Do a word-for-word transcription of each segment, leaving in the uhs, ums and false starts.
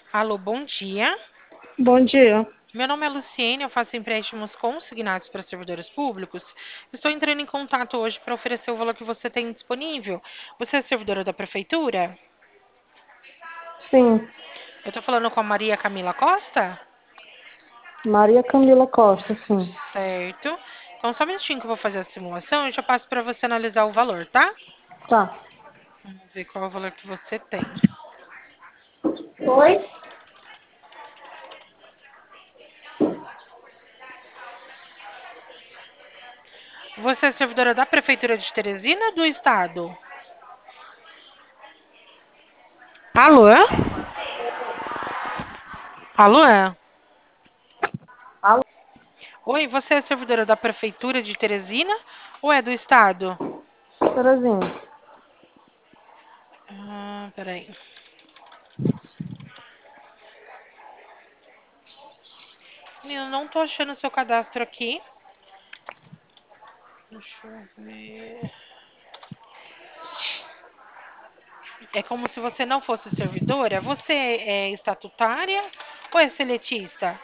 Alô, bom dia. Bom dia. Meu nome é Luciene, eu faço empréstimos consignados para servidores públicos. Estou entrando em contato hoje para oferecer o valor que você tem disponível. Você é servidora da prefeitura? Sim, Eu estou falando com a Maria Camila Costa? Maria Camila Costa, sim. Certo. Então, só um minutinho que eu vou fazer a simulação e já passo para você analisar o valor, tá? Tá. Vamos ver qual é o valor que você tem. Oi? Você é servidora da prefeitura de Teresina ou do estado? Alô? Alô? Alô, Oi, você é servidora da prefeitura de Teresina ou é do estado? Terezinha. Ah, peraí. Eu não tô achando o seu cadastro aqui. Deixa eu ver. É como se você não fosse servidora. Você é estatutária ou é seletista?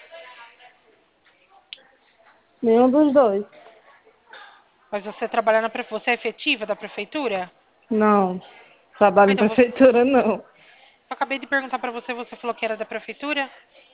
Nenhum dos dois. Mas você trabalha na prefeitura. Você é efetiva da prefeitura? Não. Trabalho Ah, em então você. prefeitura, não. Eu acabei de perguntar pra você, você falou que era da prefeitura?